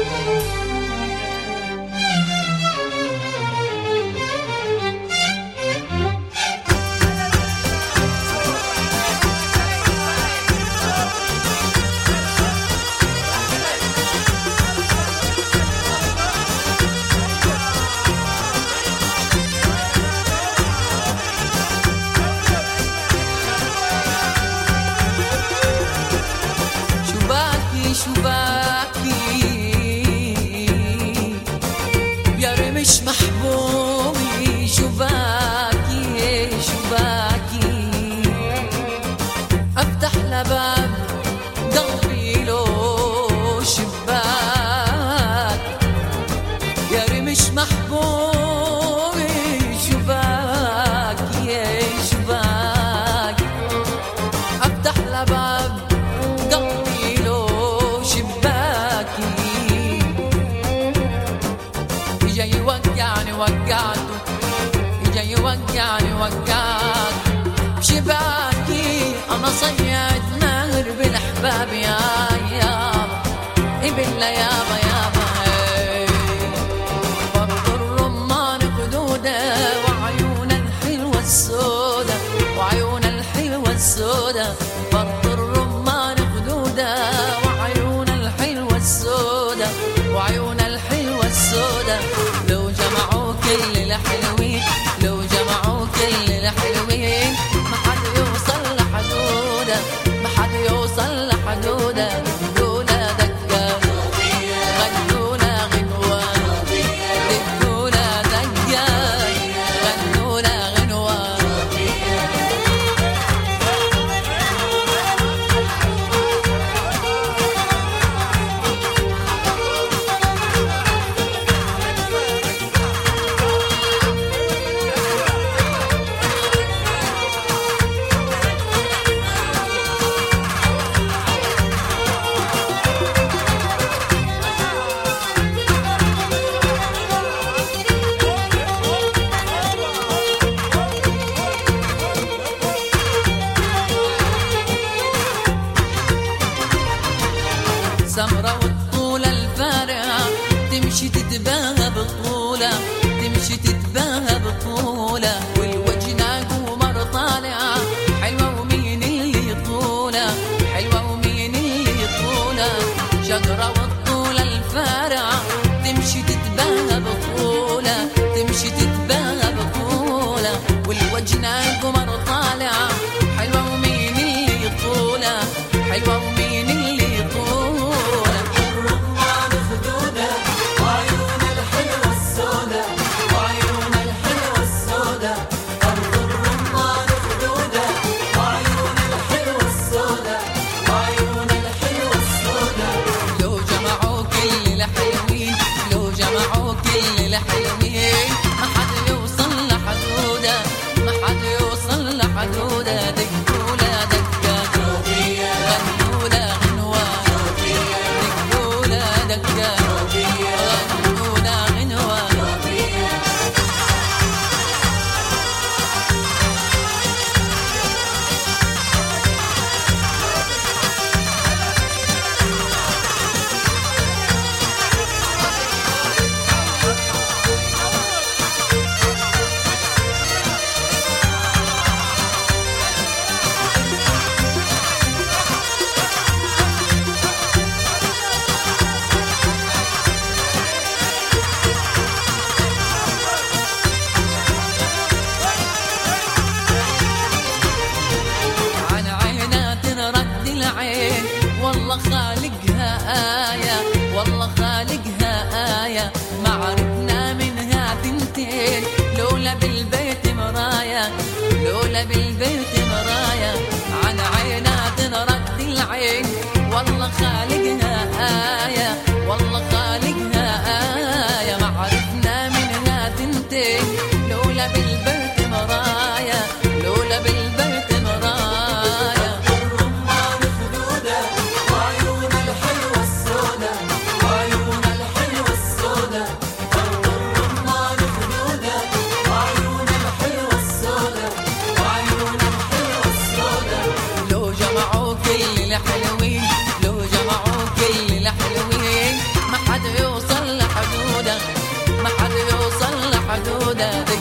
مش محبوبي شباكي شباكي افتح لباب قلبي لو شباك يا رمش محبوبي شباكي شباكي افتح لباب قلبي لو شباكي جاي وقعني وقعته جاي وقعني وقعته شباكي انا صياد نهر بالاحباب يا يابا بالله يابا يابا فرط الرمان خدوده وعيون الحلوه السودا وعيون الحلوه السودا فرط الرمان خدوده وعيون الحلوه السودا وعيون الحلوه السودا لو جمعوا كل الحلوين لو جمعوا كل الحلوين ما حد يوصل لحدوده ما حد يوصل لحدوده دوله دقه غنونا غنوه دوله دقه غنونا غنوه سمرة والطولة الفارعة تمشي تتباهى بطولة تمشي تتباهى بطولة والوجنة قمر طالعة حلوة ومين اللي يطولة حلوة ومين اللي يطولة شجرة والطولة الفارعة تمشي تتباهى بطولة تمشي تتباهى بطولة والوجنة قمر طالعة حلوة ومين اللي يطولة حلوة ومين اللي يطولة كل الحلوين ما حد يوصل لحدوده ما حد يوصل لحدوده دقوله دقه غنوله غنوه دقوله دقه غنوله غنوه والله خالقها آية والله خالقها آية ما عرفنا منها ثنتين لولا بالبيت مرايا لولا بالبيت مرايا عن عينات رد العين والله خالقها آية والله خالقها آية ما عرفنا منها ثنتين لولا بالبيت مرايا لولا بالبيت مرايا حلوين لو جمعوا كل الحلوين ما حد الهدى